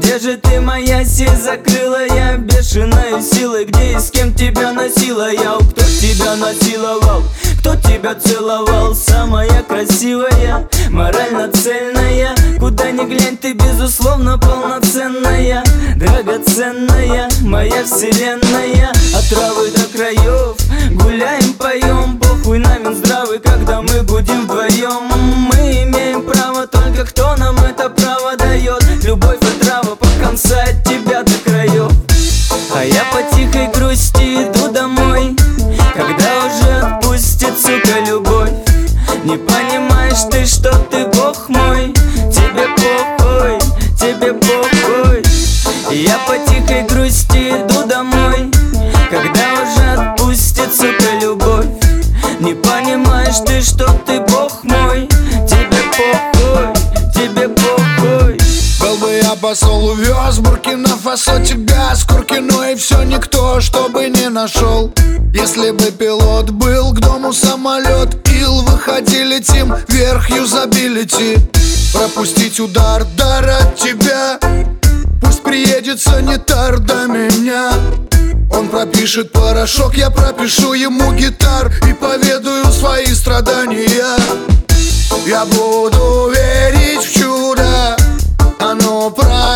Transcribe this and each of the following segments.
Где же ты, моя закрылая бешеной силой? Где и с кем тебя носила я? Кто тебя насиловал? Кто тебя целовал? Самая красивая, морально цельная. Куда ни глянь, ты безусловно полноценная, драгоценная, моя вселенная. От травы до краев гуляем, поем. Похуй на Минздравы, когда мы гудим вдвоем. Мы имеем право, только кто нам это право дает? Любовь и трава под конца от тебя до краев. А я по тихой грусти иду домой, когда уже отпустит, сука, любовь. Не понимаешь ты, что ты бог мой, тебе похуй, тебе похуй. Я по тихой грусти иду домой, когда уже отпустит, сука, любовь. Не понимаешь ты, что ты бог мой, тебе похуй, тебе похуй. Был бы я посол, увез Буркина-Фасо тебя с Куркино, и все никто, чтобы не нашел. Если бы пилот был к дому самолет, ил, выходи, летим вверх, юзабилити. Пропустить удар, дар от тебя, пусть приедет санитар до меня. Он пропишет порошок, я пропишу ему гитар и поведаю свои страдания. Я буду верить в чудо, оно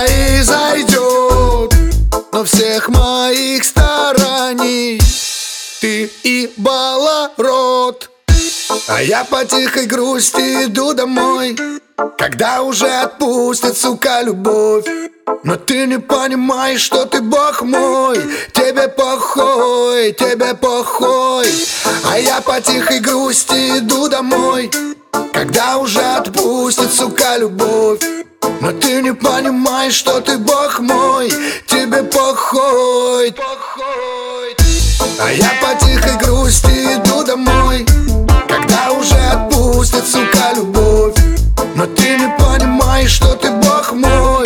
произойдет, но всех моих стараний ты и баларод. А я по тихой грусти иду домой, когда уже отпустит, сука, любовь. Но ты не понимаешь, что ты бог мой, тебе похуй, тебе похуй. А я по тихой грусти иду домой, когда уже отпустит, сука, любовь. Но ты не понимаешь, что ты бог мой, тебе похуй. А я по тихой грусти иду домой, когда уже отпустит, сука, любовь. Но ты не понимаешь, что ты бог мой.